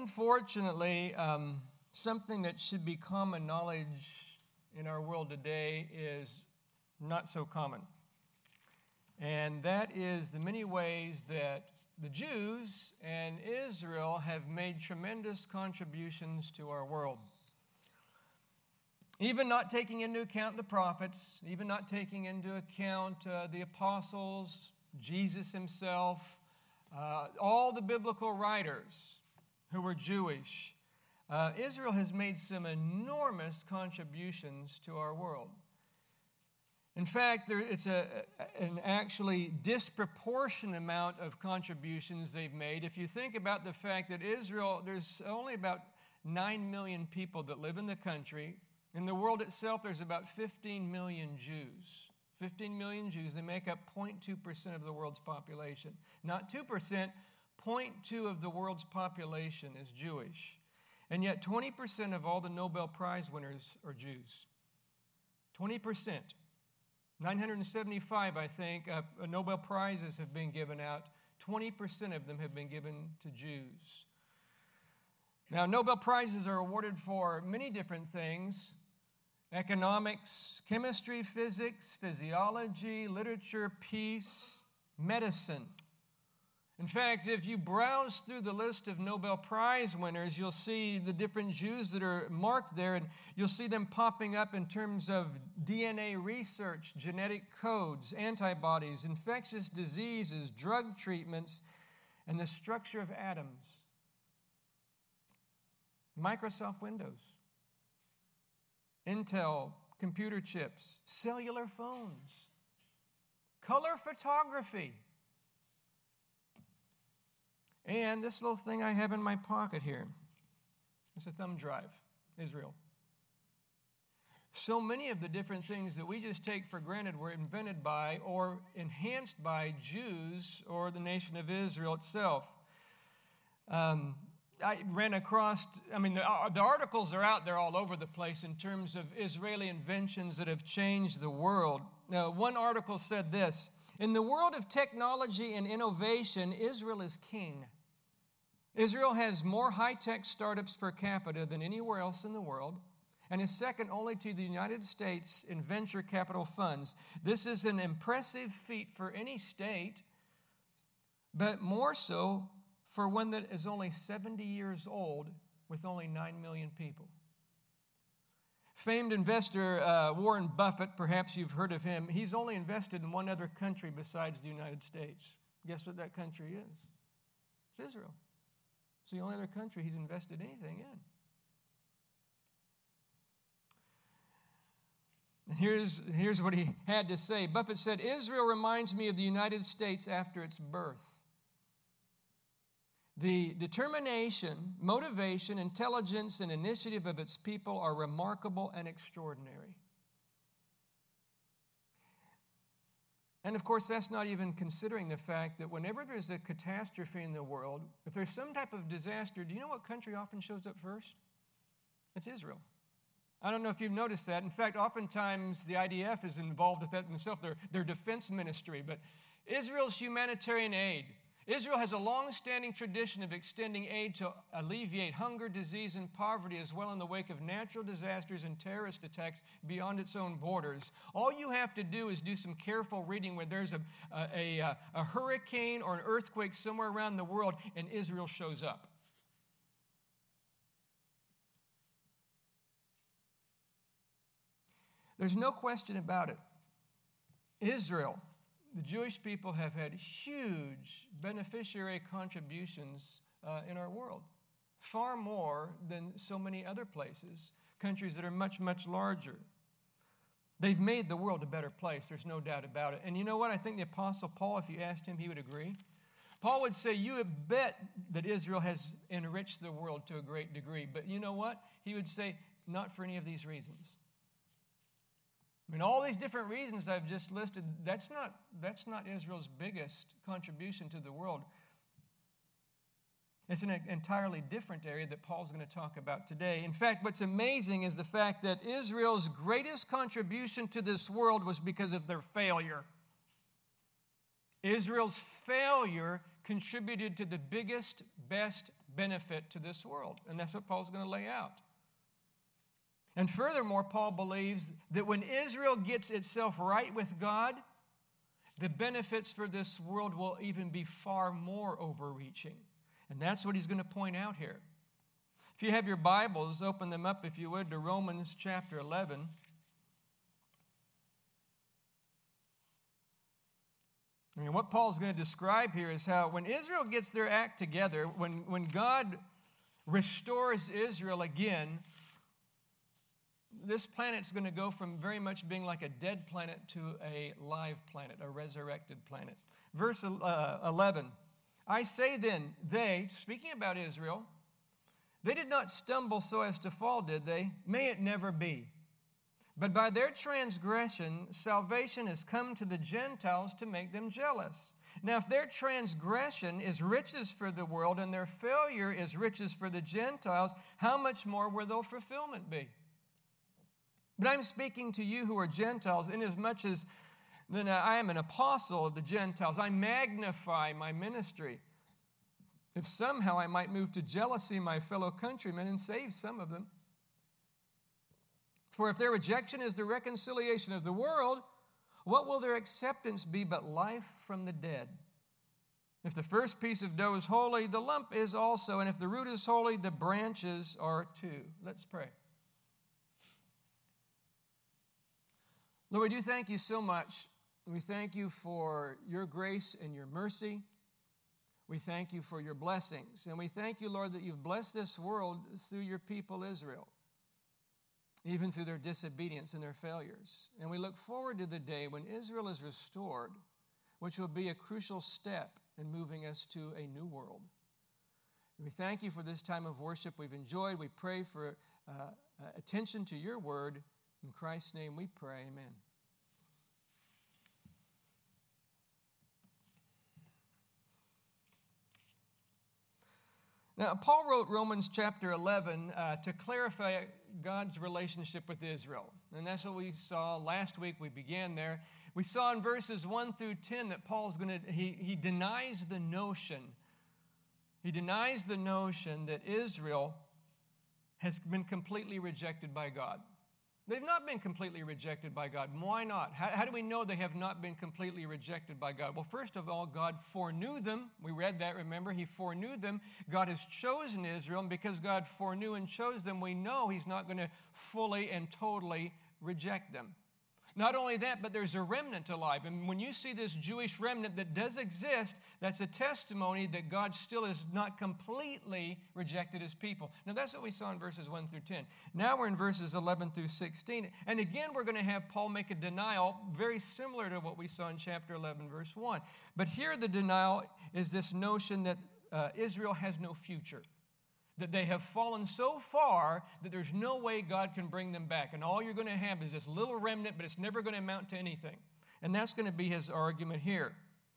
Unfortunately, something that should be common knowledge in our world today is not so common. And that is the many ways that the Jews and Israel have made tremendous contributions to our world. Even not taking into account the prophets, even not taking into account the apostles, Jesus himself, all the biblical writers who were Jewish, Israel has made some enormous contributions to our world. In fact, it's an actually disproportionate amount of contributions they've made. If you think about the fact that Israel, there's only about 9 million people that live in the country. In the world itself, there's about 15 million Jews. 15 million Jews, they make up 0.2% of the world's population. Not 2%, 0.2% of the world's population is Jewish. And yet 20% of all the Nobel Prize winners are Jews. 20%. 975, I think, Nobel Prizes have been given out. 20% of them have been given to Jews. Now, Nobel Prizes are awarded for many different things: economics, chemistry, physics, physiology, literature, peace, medicine. In fact, if you browse through the list of Nobel Prize winners, you'll see the different Jews that are marked there, and you'll see them popping up in terms of DNA research, genetic codes, antibodies, infectious diseases, drug treatments, and the structure of atoms. Microsoft Windows, Intel computer chips, cellular phones, color photography, and this little thing I have in my pocket here. It's a thumb drive, Israel. So many of the different things that we just take for granted were invented by or enhanced by Jews or the nation of Israel itself. I ran across, the articles are out there all over the place in terms of Israeli inventions that have changed the world. Now, one article said this: in the world of technology and innovation, Israel is king. Israel has more high-tech startups per capita than anywhere else in the world, and is second only to the United States in venture capital funds. This is an impressive feat for any state, but more so for one that is only 70 years old with only 9 million people. Famed investor Warren Buffett, perhaps you've heard of him, he's only invested in one other country besides the United States. Guess what that country is? It's Israel. It's the only other country he's invested anything in. And here's what he had to say. Buffett said, "Israel reminds me of the United States after its birth. The determination, motivation, intelligence, and initiative of its people are remarkable and extraordinary." And of course, that's not even considering the fact that whenever there's a catastrophe in the world, if there's some type of disaster, do you know what country often shows up first? It's Israel. I don't know if you've noticed that. In fact, oftentimes the IDF is involved with that themselves, their defense ministry. But Israel's humanitarian aid. Israel has a long-standing tradition of extending aid to alleviate hunger, disease, and poverty, as well in the wake of natural disasters and terrorist attacks beyond its own borders. All you have to do is do some careful reading where there's a hurricane or an earthquake somewhere around the world, and Israel shows up. There's no question about it. Israel, the Jewish people, have had huge beneficiary contributions in our world, far more than so many other places, countries that are much, much larger. They've made the world a better place, there's no doubt about it. And you know what? I think the Apostle Paul, if you asked him, he would agree. Paul would say, you would bet that Israel has enriched the world to a great degree. But you know what? He would say, not for any of these reasons. All these different reasons I've just listed, that's not Israel's biggest contribution to the world. It's an entirely different area that Paul's going to talk about today. In fact, what's amazing is the fact that Israel's greatest contribution to this world was because of their failure. Israel's failure contributed to the biggest, best benefit to this world. And that's what Paul's going to lay out. And furthermore, Paul believes that when Israel gets itself right with God, the benefits for this world will even be far more overreaching. And that's what he's going to point out here. If you have your Bibles, open them up, if you would, to Romans chapter 11. I mean, what Paul's going to describe here is how when Israel gets their act together, when God restores Israel again, this planet's going to go from very much being like a dead planet to a live planet, a resurrected planet. Verse 11, I say then, they, speaking about Israel, they did not stumble so as to fall, did they? May it never be. But by their transgression, salvation has come to the Gentiles to make them jealous. Now, if their transgression is riches for the world and their failure is riches for the Gentiles, how much more will their fulfillment be? But I'm speaking to you who are Gentiles, inasmuch as then I am an apostle of the Gentiles. I magnify my ministry. If somehow I might move to jealousy my fellow countrymen and save some of them. For if their rejection is the reconciliation of the world, what will their acceptance be but life from the dead? If the first piece of dough is holy, the lump is also, and if the root is holy, the branches are too. Let's pray. Lord, we do thank you so much. We thank you for your grace and your mercy. We thank you for your blessings. And we thank you, Lord, that you've blessed this world through your people Israel, even through their disobedience and their failures. And we look forward to the day when Israel is restored, which will be a crucial step in moving us to a new world. And we thank you for this time of worship we've enjoyed. We pray for attention to your word. In Christ's name we pray, amen. Now, Paul wrote Romans chapter 11 to clarify God's relationship with Israel. And that's what we saw last week. We began there. We saw in verses 1 through 10 that Paul's he denies the notion. He denies the notion that Israel has been completely rejected by God. They've not been completely rejected by God. Why not? How do we know they have not been completely rejected by God? Well, first of all, God foreknew them. We read that, remember? He foreknew them. God has chosen Israel, and because God foreknew and chose them, we know He's not going to fully and totally reject them. Not only that, but there's a remnant alive. And when you see this Jewish remnant that does exist, that's a testimony that God still has not completely rejected His people. Now, that's what we saw in verses 1 through 10. Now we're in verses 11 through 16. And again, we're going to have Paul make a denial very similar to what we saw in chapter 11, verse 1. But here the denial is this notion that Israel has no future. That they have fallen so far that there's no way God can bring them back. And all you're going to have is this little remnant, but it's never going to amount to anything. And that's going to be his argument here.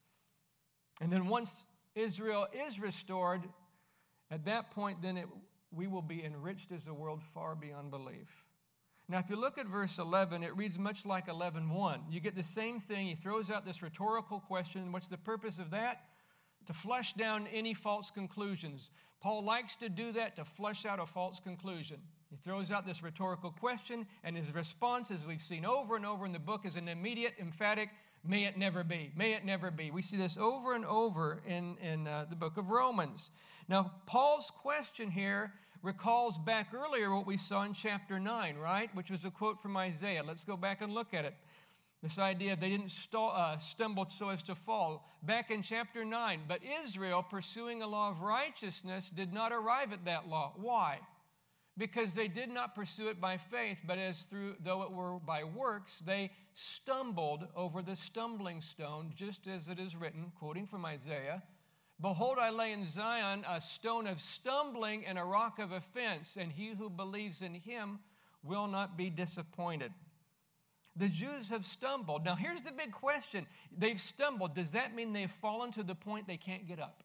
And then once Israel is restored, at that point, then we will be enriched as a world far beyond belief. Now, if you look at verse 11, it reads much like 11:1. You get the same thing. He throws out this rhetorical question. What's the purpose of that? To flush down any false conclusions. Paul likes to do that, to flush out a false conclusion. He throws out this rhetorical question, and his response, as we've seen over and over in the book, is an immediate, emphatic, may it never be, may it never be. We see this over and over in the book of Romans. Now, Paul's question here recalls back earlier what we saw in chapter 9, right? Which was a quote from Isaiah. Let's go back and look at it. This idea they didn't stumble so as to fall. Back in chapter 9, but Israel, pursuing a law of righteousness, did not arrive at that law. Why? Because they did not pursue it by faith, but though it were by works, they stumbled over the stumbling stone, just as it is written, quoting from Isaiah, behold, I lay in Zion a stone of stumbling and a rock of offense, and he who believes in him will not be disappointed. The Jews have stumbled. Now, here's the big question. They've stumbled. Does that mean they've fallen to the point they can't get up?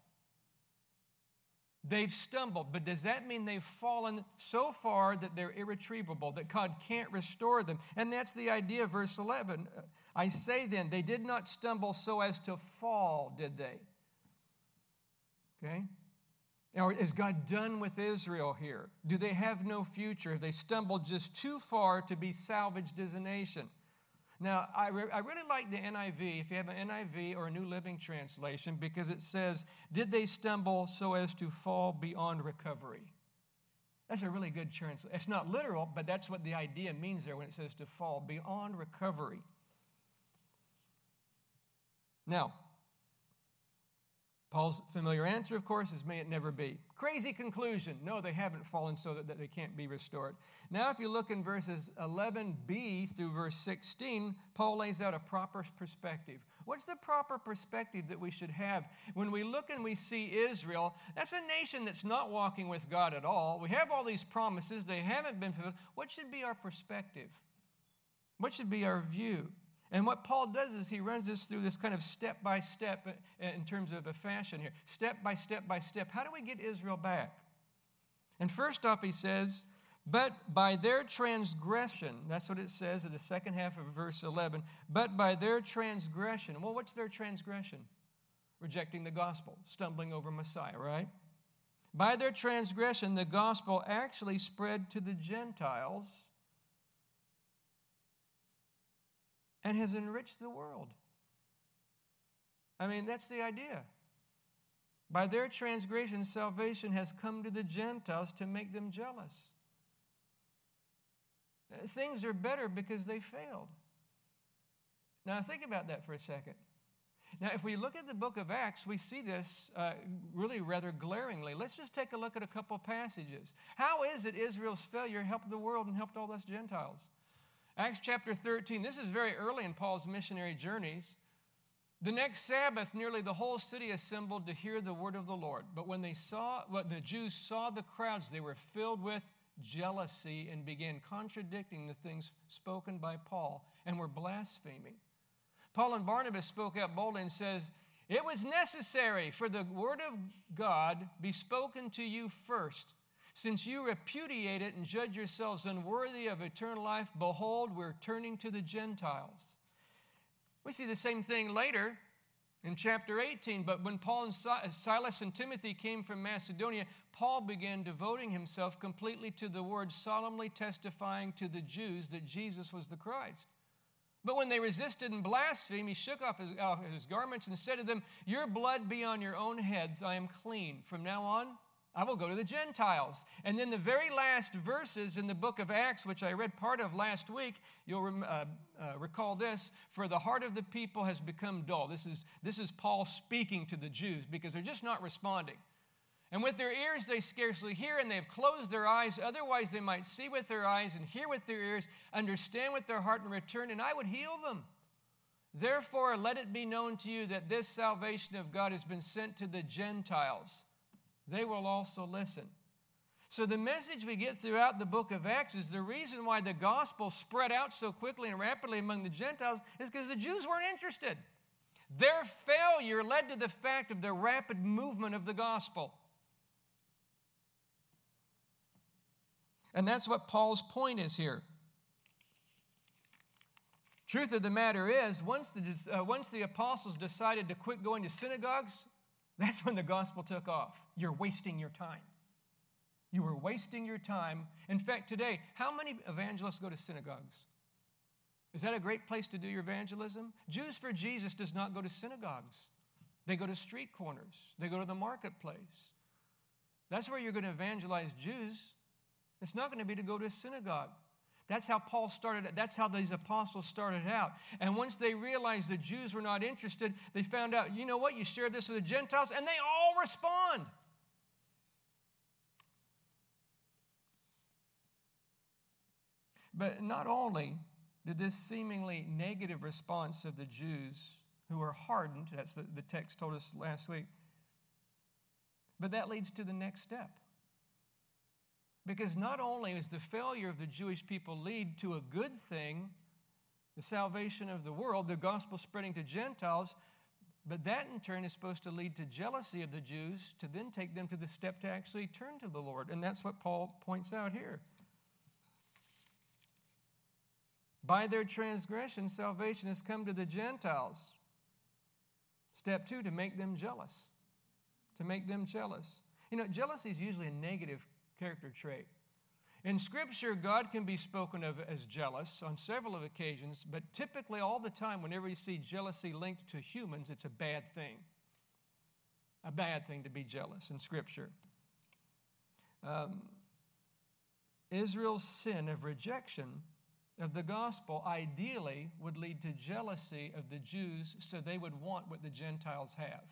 They've stumbled, but does that mean they've fallen so far that they're irretrievable, that God can't restore them? And that's the idea of verse 11. I say then, they did not stumble so as to fall, did they? Okay? Or is God done with Israel here? Do they have no future? Have they stumbled just too far to be salvaged as a nation? Now, I really like the NIV, if you have an NIV or a New Living Translation, because it says, did they stumble so as to fall beyond recovery? That's a really good translation. It's not literal, but that's what the idea means there when it says to fall beyond recovery. Now, Paul's familiar answer, of course, is may it never be. Crazy conclusion. No, they haven't fallen so that they can't be restored. Now, if you look in verses 11b through verse 16, Paul lays out a proper perspective. What's the proper perspective that we should have? When we look and we see Israel, that's a nation that's not walking with God at all. We have all these promises. They haven't been fulfilled. What should be our perspective? What should be our view? And what Paul does is he runs us through this kind of step by step in terms of a fashion here. Step by step by step. How do we get Israel back? And first off, he says, but by their transgression, that's what it says in the second half of verse 11, but by their transgression. Well, what's their transgression? Rejecting the gospel, stumbling over Messiah, right? By their transgression, the gospel actually spread to the Gentiles and has enriched the world. I mean, that's the idea. By their transgression, salvation has come to the Gentiles to make them jealous. Things are better because they failed. Now, think about that for a second. Now, if we look at the book of Acts, we see this really rather glaringly. Let's just take a look at a couple passages. How is it Israel's failure helped the world and helped all us Gentiles? Acts chapter 13, this is very early in Paul's missionary journeys. The next Sabbath, nearly the whole city assembled to hear the word of the Lord. But when the Jews saw the crowds, they were filled with jealousy and began contradicting the things spoken by Paul and were blaspheming. Paul and Barnabas spoke out boldly and says, it was necessary for the word of God be spoken to you first. Since you repudiate it and judge yourselves unworthy of eternal life, behold, we're turning to the Gentiles. We see the same thing later in chapter 18. But when Paul and Silas and Timothy came from Macedonia, Paul began devoting himself completely to the word, solemnly testifying to the Jews that Jesus was the Christ. But when they resisted and blasphemed, he shook off his garments and said to them, your blood be on your own heads. I am clean. From now on, I will go to the Gentiles. And then the very last verses in the book of Acts, which I read part of last week, you'll recall this, for the heart of the people has become dull. This is Paul speaking to the Jews because they're just not responding. And with their ears they scarcely hear, and they have closed their eyes. Otherwise they might see with their eyes and hear with their ears, understand with their heart and return, and I would heal them. Therefore let it be known to you that this salvation of God has been sent to the Gentiles. They will also listen. So the message we get throughout the book of Acts is the reason why the gospel spread out so quickly and rapidly among the Gentiles is because the Jews weren't interested. Their failure led to the fact of the rapid movement of the gospel. And that's what Paul's point is here. Truth of the matter is, once the apostles decided to quit going to synagogues, that's when the gospel took off. You're wasting your time. You were wasting your time. In fact, today, how many evangelists go to synagogues? Is that a great place to do your evangelism? Jews for Jesus does not go to synagogues. They go to street corners. They go to the marketplace. That's where you're going to evangelize Jews. It's not going to be to go to a synagogue. That's how Paul started. That's how these apostles started out. And once they realized the Jews were not interested, they found out, you know what, you share this with the Gentiles, and they all respond. But not only did this seemingly negative response of the Jews who were hardened, that's the text told us last week, but that leads to the next step. Because not only is the failure of the Jewish people lead to a good thing, the salvation of the world, the gospel spreading to Gentiles, but that in turn is supposed to lead to jealousy of the Jews to then take them to the step to actually turn to the Lord. And that's what Paul points out here. By their transgression, salvation has come to the Gentiles. Step 2, to make them jealous. to make them jealous. You know, jealousy is usually a negative character trait. In Scripture, God can be spoken of as jealous on several occasions, but typically all the time, whenever you see jealousy linked to humans, it's a bad thing. A bad thing to be jealous in Scripture. Israel's sin of rejection of the gospel ideally would lead to jealousy of the Jews, so they would want what the Gentiles have.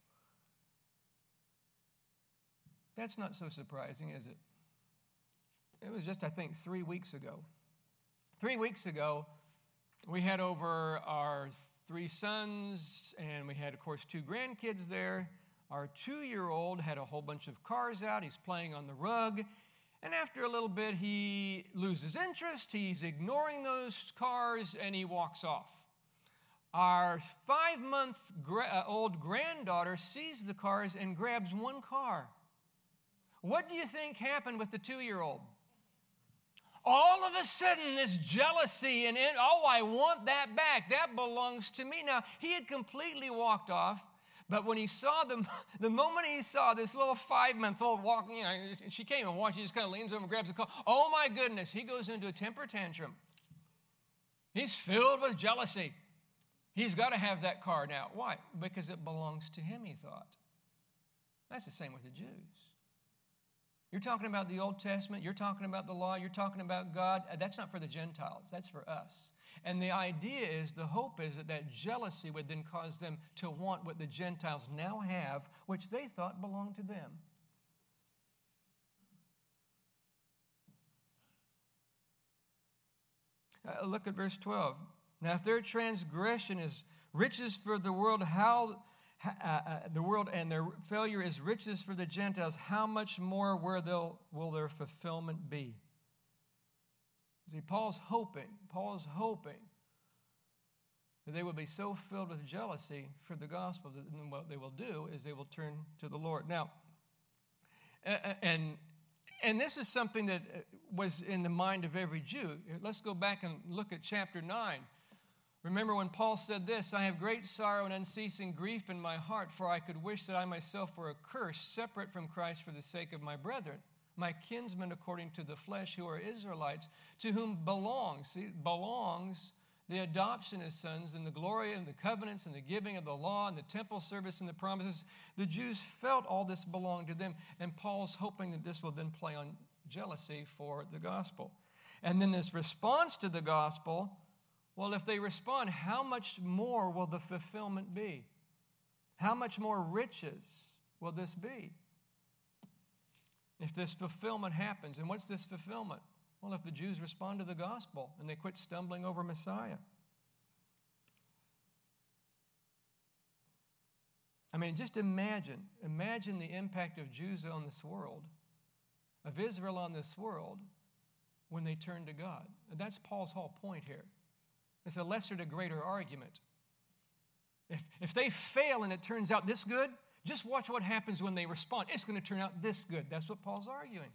That's not so surprising, is it? It was just, I think, 3 weeks ago. 3 weeks ago, we had over our 3 sons, and we had, of course, 2 grandkids there. Our 2-year-old had a whole bunch of cars out. He's playing on the rug. And after a little bit, he loses interest. He's ignoring those cars, and he walks off. Our 5-month-old granddaughter sees the cars and grabs one car. What do you think happened with the 2-year-old? All of a sudden, this jealousy and I want that back. That belongs to me. Now, he had completely walked off, but when he saw the moment he saw this little 5-month-old walking, she came and watched. He just kind of leans over and grabs the car. Oh my goodness! He goes into a temper tantrum. He's filled with jealousy. He's got to have that car now. Why? Because it belongs to him. He thought. That's the same with the Jews. You're talking about the Old Testament. You're talking about the law. You're talking about God. That's not for the Gentiles. That's for us. And the idea is, the hope is that jealousy would then cause them to want what the Gentiles now have, which they thought belonged to them. Look at verse 12. Now, if their transgression is riches for the world, the world and their failure is riches for the Gentiles, how much more will their fulfillment be? See, Paul's hoping that they will be so filled with jealousy for the gospel that what they will do is they will turn to the Lord. Now, and this is something that was in the mind of every Jew. Let's go back and look at chapter 9. Remember when Paul said this, I have great sorrow and unceasing grief in my heart, for I could wish that I myself were accursed, separate from Christ for the sake of my brethren, my kinsmen according to the flesh, who are Israelites, to whom belongs the adoption as sons and the glory and the covenants and the giving of the law and the temple service and the promises. The Jews felt all this belonged to them, and Paul's hoping that this will then play on jealousy for the gospel. And then this response to the gospel, well, if they respond, how much more will the fulfillment be? How much more riches will this be? If this fulfillment happens, and what's this fulfillment? Well, if the Jews respond to the gospel and they quit stumbling over Messiah. I mean, just imagine the impact of Jews on this world, of Israel on this world, when they turn to God. And that's Paul's whole point here. It's a lesser to greater argument. If they fail and it turns out this good, just watch what happens when they respond. It's going to turn out this good. That's what Paul's arguing.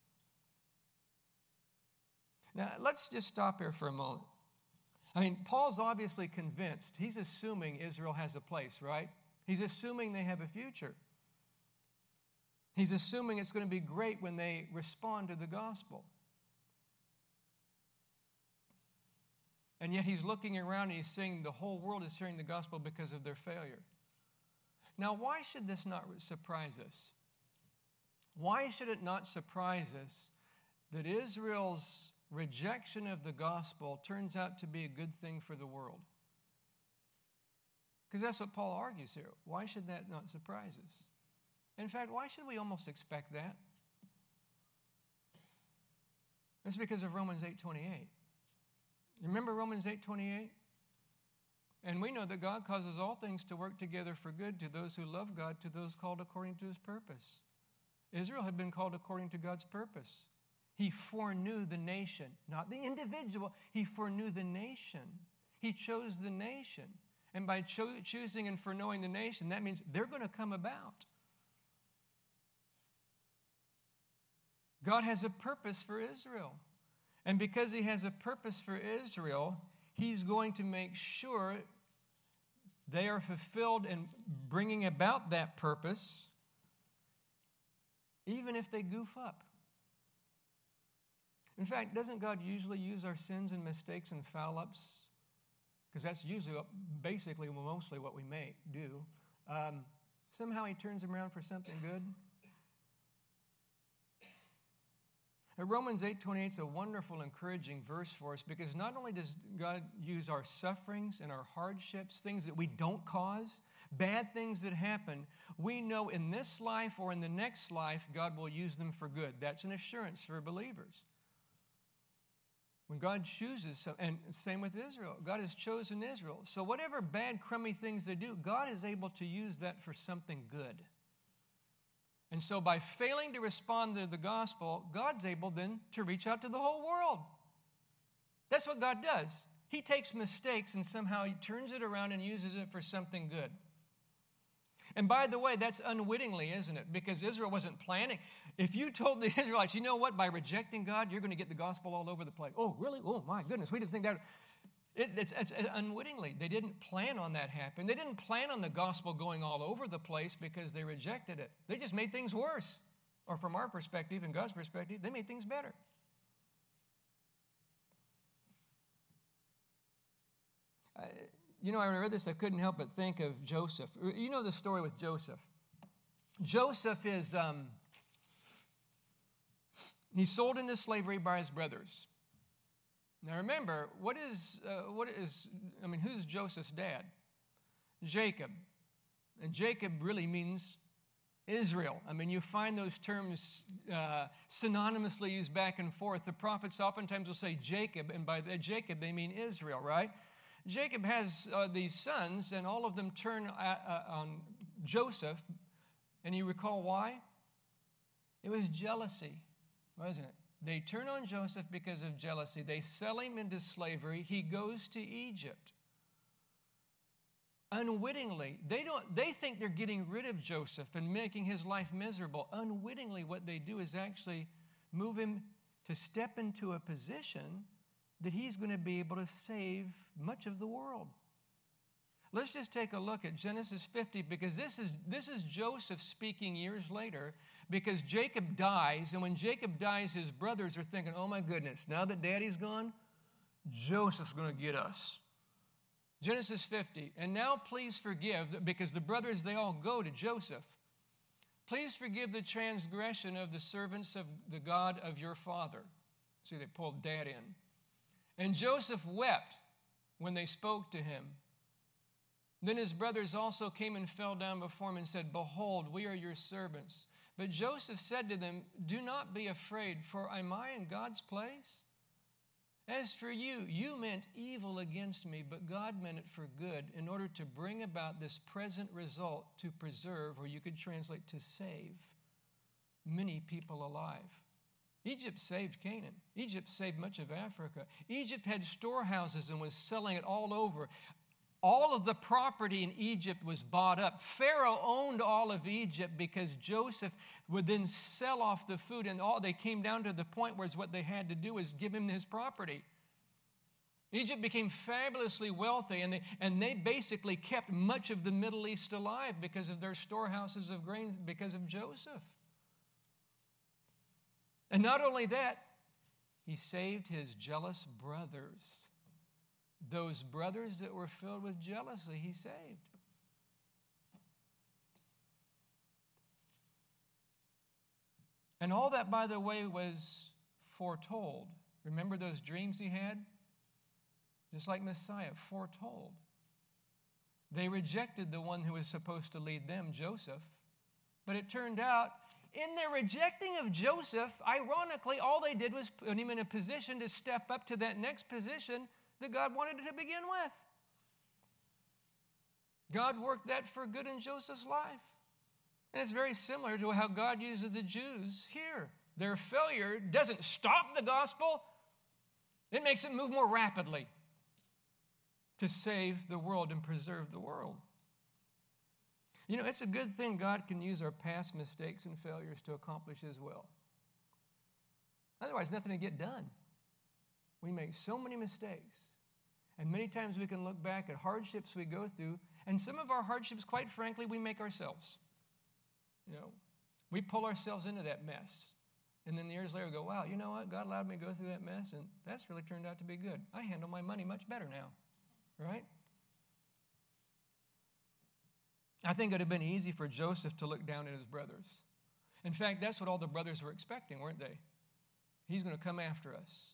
Now, let's just stop here for a moment. I mean, Paul's obviously convinced. He's assuming Israel has a place, right? He's assuming they have a future. He's assuming it's going to be great when they respond to the gospel. And yet he's looking around and he's saying the whole world is hearing the gospel because of their failure. Now, why should this not surprise us? Why should it not surprise us that Israel's rejection of the gospel turns out to be a good thing for the world? Because that's what Paul argues here. Why should that not surprise us? In fact, why should we almost expect that? It's because of Romans 8:28. Remember Romans 8:28? And we know that God causes all things to work together for good to those who love God, to those called according to his purpose. Israel had been called according to God's purpose. He foreknew the nation, not the individual. He foreknew the nation. He chose the nation. And by choosing and foreknowing the nation, that means they're going to come about. God has a purpose for Israel. And because he has a purpose for Israel, he's going to make sure they are fulfilled in bringing about that purpose even if they goof up. In fact, doesn't God usually use our sins and mistakes and foul-ups? Because that's usually, basically, mostly what we do. Somehow He turns them around for something good. Romans 8:28 is a wonderful, encouraging verse for us, because not only does God use our sufferings and our hardships, things that we don't cause, bad things that happen, we know in this life or in the next life, God will use them for good. That's an assurance for believers. When God chooses, and same with Israel, God has chosen Israel. So whatever bad, crummy things they do, God is able to use that for something good. And so by failing to respond to the gospel, God's able then to reach out to the whole world. That's what God does. He takes mistakes and somehow He turns it around and uses it for something good. And by the way, that's unwittingly, isn't it? Because Israel wasn't planning. If you told the Israelites, you know what, by rejecting God, you're going to get the gospel all over the place. Oh, really? Oh, my goodness, we didn't think that. It's unwittingly. They didn't plan on that happening. They didn't plan on the gospel going all over the place because they rejected it. They just made things worse. Or from our perspective and God's perspective, they made things better. When I read this, I couldn't help but think of Joseph. You know the story with Joseph. Joseph is, he's sold into slavery by his brothers. Now remember, who's Joseph's dad? Jacob. And Jacob really means Israel. You find those terms synonymously used back and forth. The prophets oftentimes will say Jacob, and by Jacob they mean Israel, right? Jacob has these sons, and all of them turn on Joseph. And you recall why? It was jealousy, wasn't it? They turn on Joseph because of jealousy. They sell him into slavery. He goes to Egypt. Unwittingly, they think they're getting rid of Joseph and making his life miserable. Unwittingly, what they do is actually move him to step into a position that he's going to be able to save much of the world. Let's just take a look at Genesis 50, because this is Joseph speaking years later, because Jacob dies, and when Jacob dies, his brothers are thinking, oh my goodness, now that daddy's gone, Joseph's going to get us. Genesis 50, and now please forgive, because the brothers, they all go to Joseph. Please forgive the transgression of the servants of the God of your father. See, they pulled dad in. And Joseph wept when they spoke to him. Then his brothers also came and fell down before him and said, behold, we are your servants. But Joseph said to them, do not be afraid, for am I in God's place? As for you, you meant evil against me, but God meant it for good, in order to bring about this present result, to preserve, or you could translate to save, many people alive. Egypt saved Canaan. Egypt saved much of Africa. Egypt had storehouses and was selling it all over. All of the property in Egypt was bought up. Pharaoh owned all of Egypt because Joseph would then sell off the food, and they came down to the point where what they had to do was give him his property. Egypt became fabulously wealthy, and they basically kept much of the Middle East alive because of their storehouses of grain, because of Joseph. And not only that, he saved his jealous brothers. Those brothers that were filled with jealousy, he saved. And all that, by the way, was foretold. Remember those dreams he had? Just like Messiah, foretold. They rejected the one who was supposed to lead them, Joseph. But it turned out, in their rejecting of Joseph, ironically, all they did was put him in a position to step up to that next position that God wanted to begin with. God worked that for good in Joseph's life. And it's very similar to how God uses the Jews here. Their failure doesn't stop the gospel. It makes it move more rapidly to save the world and preserve the world. It's a good thing God can use our past mistakes and failures to accomplish His will. Otherwise, nothing to get done. We make so many mistakes. And many times we can look back at hardships we go through, and some of our hardships, quite frankly, we make ourselves. We pull ourselves into that mess. And then years later we go, wow, you know what? God allowed me to go through that mess, and that's really turned out to be good. I handle my money much better now, right? I think it would have been easy for Joseph to look down at his brothers. In fact, that's what all the brothers were expecting, weren't they? He's going to come after us.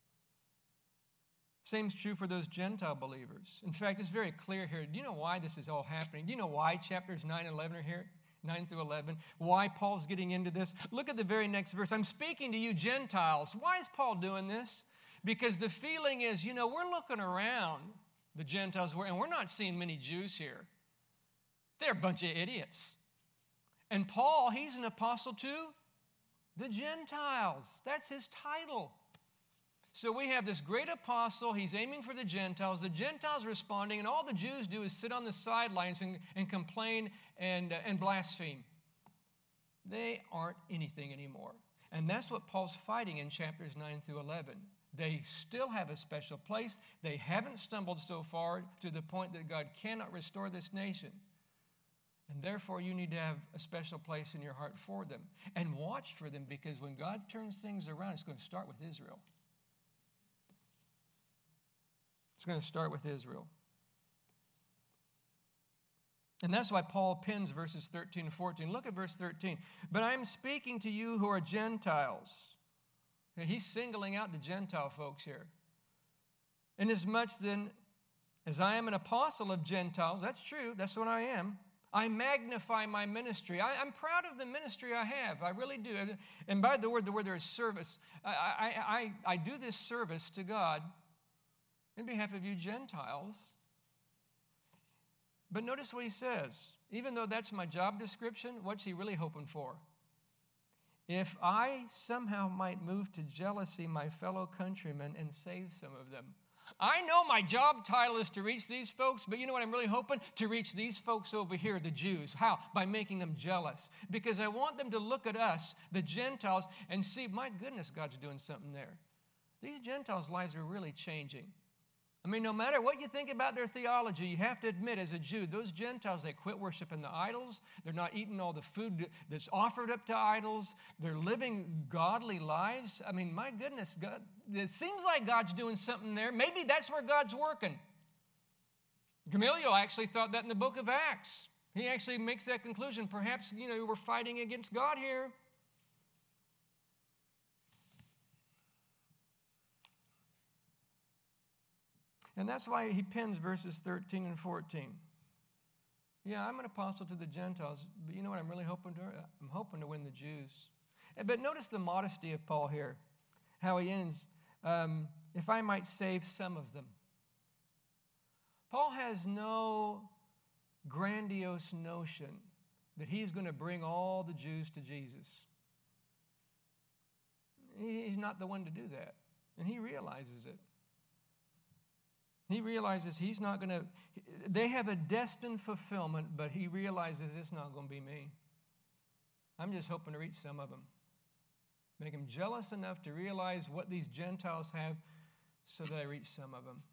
Same's true for those Gentile believers. In fact, it's very clear here. Do you know why this is all happening? Do you know why chapters 9 and 11 are here? 9 through 11. Why Paul's getting into this? Look at the very next verse. I'm speaking to you Gentiles. Why is Paul doing this? Because the feeling is, we're looking around the Gentiles, and we're not seeing many Jews here. They're a bunch of idiots. And Paul, he's an apostle to the Gentiles. That's his title. So we have this great apostle. He's aiming for the Gentiles responding, and all the Jews do is sit on the sidelines and complain and blaspheme. They aren't anything anymore. And that's what Paul's fighting in chapters 9 through 11. They still have a special place. They haven't stumbled so far to the point that God cannot restore this nation. And therefore, you need to have a special place in your heart for them. And watch for them, because when God turns things around, it's going to start with Israel. It's going to start with Israel. And that's why Paul pins verses 13 and 14. Look at verse 13. But I'm speaking to you who are Gentiles. He's singling out the Gentile folks here. Inasmuch then as I am an apostle of Gentiles, that's true, that's what I am. I magnify my ministry. I'm proud of the ministry I have. I really do. And by the word there is service. I do this service to God in behalf of you Gentiles. But notice what he says. Even though that's my job description, what's he really hoping for? If I somehow might move to jealousy my fellow countrymen and save some of them. I know my job title is to reach these folks, but you know what I'm really hoping? To reach these folks over here, the Jews. How? By making them jealous. Because I want them to look at us, the Gentiles, and see, my goodness, God's doing something there. These Gentiles' lives are really changing. I mean, no matter what you think about their theology, you have to admit as a Jew, those Gentiles, they quit worshiping the idols. They're not eating all the food that's offered up to idols. They're living godly lives. I mean, my goodness, God, it seems like God's doing something there. Maybe that's where God's working. Gamaliel actually thought that in the book of Acts. He actually makes that conclusion. Perhaps, we're fighting against God here. And that's why he pins verses 13 and 14. Yeah, I'm an apostle to the Gentiles, but you know what I'm really hoping to? I'm hoping to win the Jews. But notice the modesty of Paul here, how he ends, if I might save some of them. Paul has no grandiose notion that he's going to bring all the Jews to Jesus. He's not the one to do that, and he realizes it. He realizes he's not going to, they have a destined fulfillment, but he realizes it's not going to be me. I'm just hoping to reach some of them. Make them jealous enough to realize what these Gentiles have so that I reach some of them.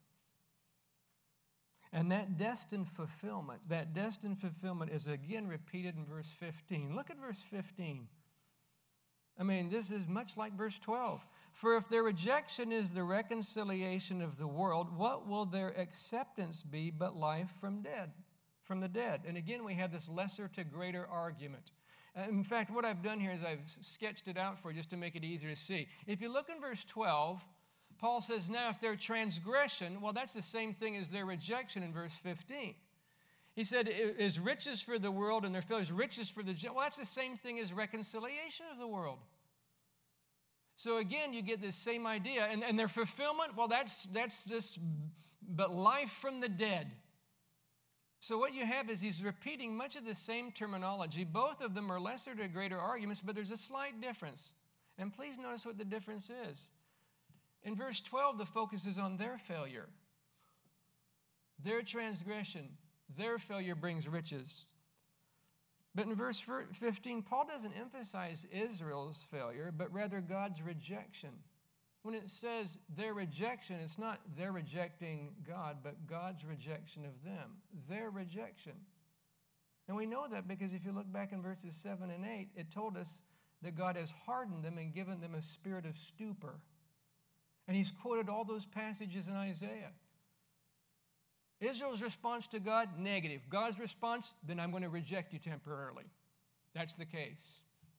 And that destined fulfillment is again repeated in verse 15. Look at verse 15. I mean, this is much like verse 12. For if their rejection is the reconciliation of the world, what will their acceptance be but life from the dead? And again, we have this lesser to greater argument. In fact, what I've done here is I've sketched it out for you just to make it easier to see. If you look in verse 12, Paul says, now if their transgression, well, that's the same thing as their rejection in verse 15. He said, is riches for the world and their failures riches for the Gentiles? Well, that's the same thing as reconciliation of the world. So again, you get this same idea. And their fulfillment, well, that's just, but life from the dead. So what you have is he's repeating much of the same terminology. Both of them are lesser to greater arguments, but there's a slight difference. And please notice what the difference is. In verse 12, the focus is on their failure. Their transgression, their failure brings riches. But in verse 15, Paul doesn't emphasize Israel's failure, but rather God's rejection. When it says their rejection, it's not they're rejecting God, but God's rejection of them. Their rejection. And we know that because if you look back in verses 7 and 8, it told us that God has hardened them and given them a spirit of stupor. And he's quoted all those passages in Isaiah. Israel's response to God, negative. God's response, then I'm going to reject you temporarily. That's the case.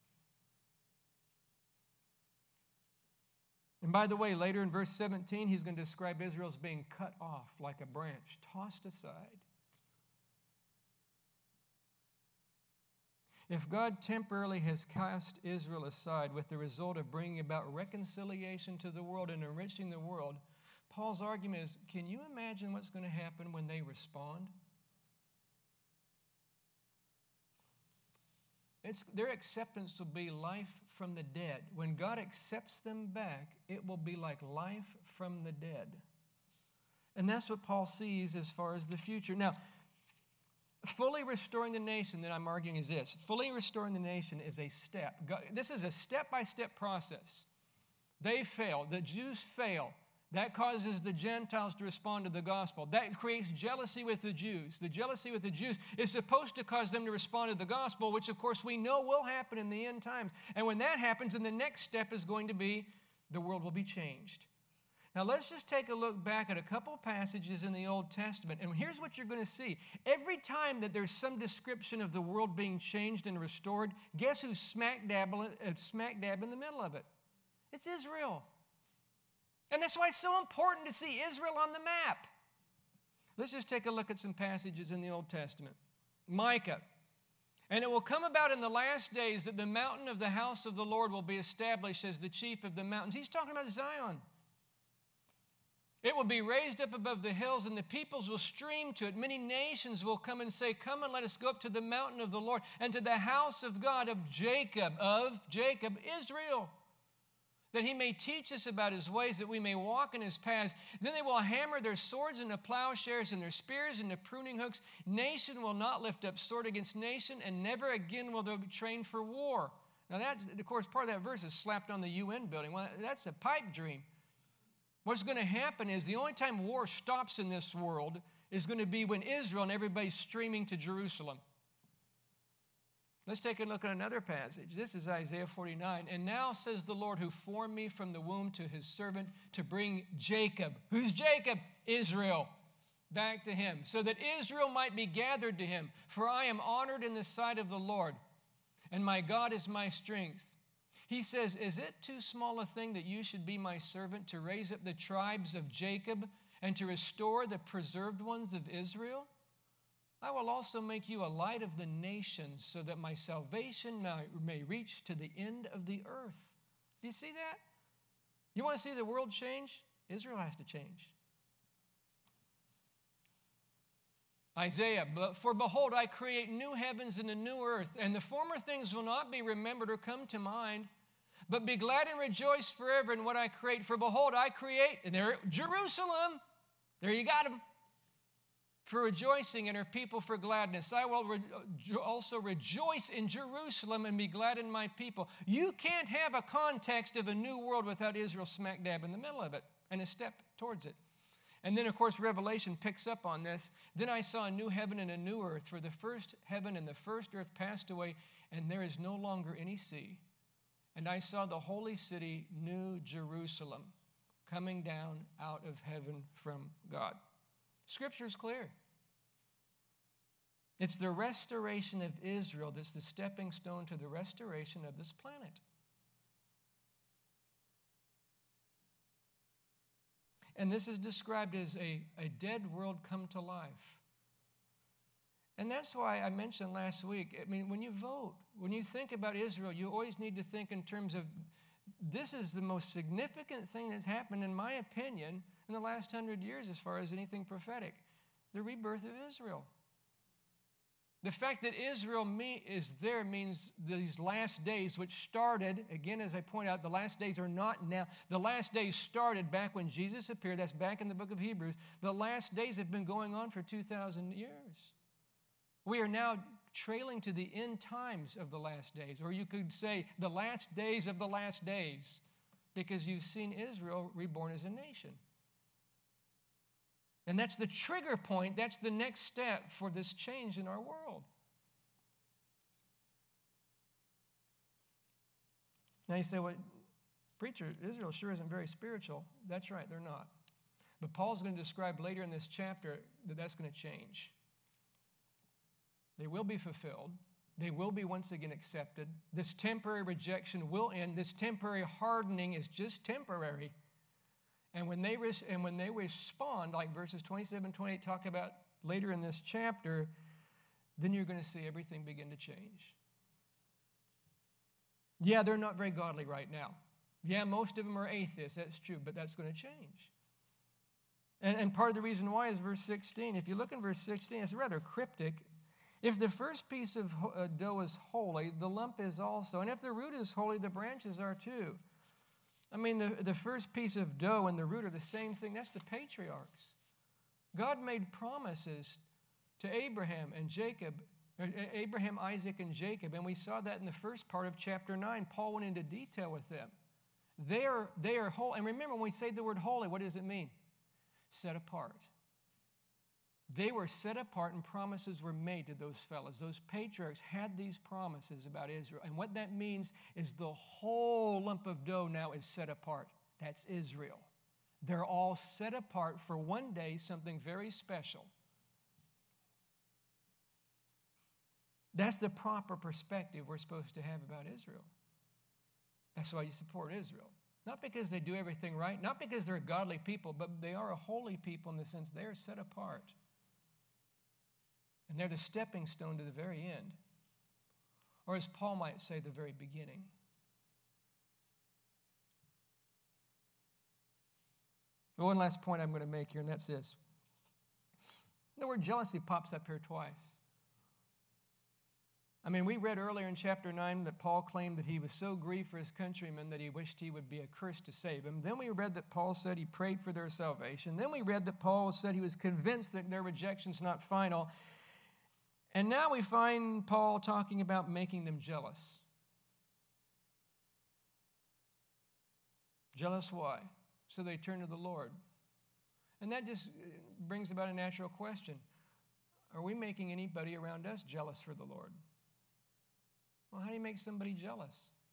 And by the way, later in verse 17, he's going to describe Israel as being cut off like a branch, tossed aside. If God temporarily has cast Israel aside with the result of bringing about reconciliation to the world and enriching the world, Paul's argument is, can you imagine what's going to happen when they respond? Their acceptance will be life from the dead. When God accepts them back, it will be like life from the dead. And that's what Paul sees as far as the future. Now, fully restoring the nation that I'm arguing is this. Fully restoring the nation is a step. This is a step-by-step process. They fail. The Jews fail. That causes the Gentiles to respond to the gospel. That creates jealousy with the Jews. The jealousy with the Jews is supposed to cause them to respond to the gospel, which of course we know will happen in the end times. And when that happens, then the next step is going to be the world will be changed. Now let's just take a look back at a couple passages in the Old Testament. And here's what you're going to see. Every time that there's some description of the world being changed and restored, guess who's smack dab in the middle of it? It's Israel. And that's why it's so important to see Israel on the map. Let's just take a look at some passages in the Old Testament. Micah. And it will come about in the last days that the mountain of the house of the Lord will be established as the chief of the mountains. He's talking about Zion. It will be raised up above the hills, and the peoples will stream to it. Many nations will come and say, come and let us go up to the mountain of the Lord and to the house of God of Jacob, Israel, that he may teach us about his ways, that we may walk in his paths. Then they will hammer their swords into plowshares and their spears into pruning hooks. Nation will not lift up sword against nation, and never again will they be trained for war. Now that, of course, part of that verse is slapped on the UN building. Well, that's a pipe dream. What's going to happen is the only time war stops in this world is going to be when Israel and everybody's streaming to Jerusalem. Let's take a look at another passage. This is Isaiah 49. And now says the Lord who formed me from the womb to his servant to bring Jacob. Who's Jacob? Israel. Back to him, so that Israel might be gathered to him. For I am honored in the sight of the Lord, and my God is my strength. He says, is it too small a thing that you should be my servant to raise up the tribes of Jacob and to restore the preserved ones of Israel? I will also make you a light of the nations so that my salvation may reach to the end of the earth. Do you see that? You want to see the world change? Israel has to change. Isaiah, for behold, I create new heavens and a new earth, and the former things will not be remembered or come to mind. But be glad and rejoice forever in what I create. For behold, I create, and there, Jerusalem, there you got him, for rejoicing, and her people for gladness. I will also rejoice in Jerusalem and be glad in my people. You can't have a context of a new world without Israel smack dab in the middle of it and a step towards it. And then, of course, Revelation picks up on this. Then I saw a new heaven and a new earth, for the first heaven and the first earth passed away, and there is no longer any sea. And I saw the holy city, New Jerusalem, coming down out of heaven from God. Scripture is clear. It's the restoration of Israel that's the stepping stone to the restoration of this planet. And this is described as a dead world come to life. And that's why I mentioned last week, I mean, when you vote, when you think about Israel, you always need to think in terms of this is the most significant thing that's happened, in my opinion, in the last 100 years as far as anything prophetic, the rebirth of Israel. The fact that Israel is there means these last days, which started, again, as I point out, the last days are not now. The last days started back when Jesus appeared. That's back in the book of Hebrews. The last days have been going on for 2,000 years. We are now trailing to the end times of the last days, or you could say the last days of the last days, because you've seen Israel reborn as a nation. And that's the trigger point. That's the next step for this change in our world. Now you say, well, preacher, Israel sure isn't very spiritual. That's right, they're not. But Paul's going to describe later in this chapter that that's going to change. They will be fulfilled. They will be once again accepted. This temporary rejection will end. This temporary hardening is just temporary. And when they respond, like verses 27 and 28 talk about later in this chapter, then you're going to see everything begin to change. Yeah, they're not very godly right now. Yeah, most of them are atheists. That's true, but that's going to change. And part of the reason why is verse 16. If you look in verse 16, it's rather cryptic. If the first piece of dough is holy, the lump is also. And if the root is holy, the branches are too. I mean, the first piece of dough and the root are the same thing. That's the patriarchs. God made promises to Abraham and Jacob, Abraham, Isaac, and Jacob. And we saw that in the first part of chapter 9. Paul went into detail with them. They are holy. And remember, when we say the word holy, what does it mean? Set apart. They were set apart and promises were made to those fellows. Those patriarchs had these promises about Israel. And what that means is the whole lump of dough now is set apart. That's Israel. They're all set apart for one day, something very special. That's the proper perspective we're supposed to have about Israel. That's why you support Israel. Not because they do everything right, not because they're godly people, but they are a holy people in the sense they are set apart. And they're the stepping stone to the very end. Or as Paul might say, the very beginning. One last point I'm going to make here, and that's this. The word jealousy pops up here twice. I mean, we read earlier in chapter 9 that Paul claimed that he was so grieved for his countrymen that he wished he would be accursed to save him. Then we read that Paul said he prayed for their salvation. Then we read that Paul said he was convinced that their rejection's not final. And now we find Paul talking about making them jealous. Jealous why? So they turn to the Lord. And that just brings about a natural question. Are we making anybody around us jealous for the Lord? Well, how do you make somebody jealous?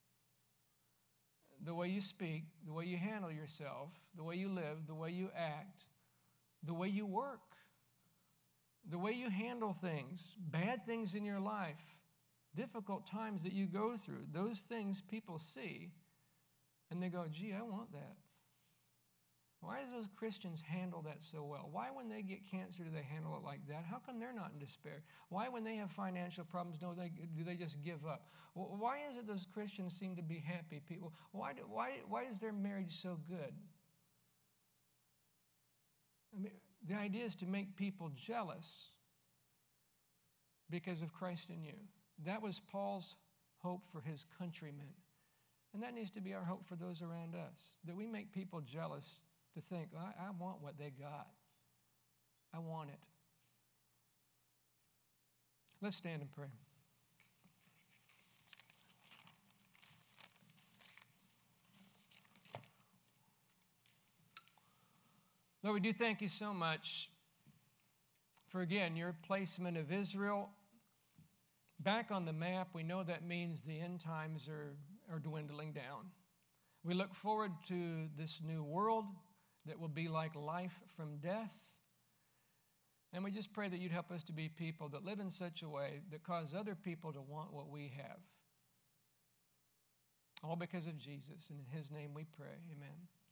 The way you speak, the way you handle yourself, the way you live, the way you act, the way you work, the way you handle things, bad things in your life, difficult times that you go through, those things people see and they go, gee, I want that. Why do those Christians handle that so well? Why when they get cancer do they handle it like that? How come they're not in despair? Why when they have financial problems do they just give up? Why is it those Christians seem to be happy people? Why is their marriage so good? I mean, the idea is to make people jealous because of Christ in you. That was Paul's hope for his countrymen. And that needs to be our hope for those around us, that we make people jealous to think, I want what they got. I want it. Let's stand and pray. Lord, we do thank you so much for, again, your placement of Israel back on the map. We know that means the end times are dwindling down. We look forward to this new world that will be like life from death. And we just pray that you'd help us to be people that live in such a way that cause other people to want what we have. All because of Jesus. And in his name we pray. Amen.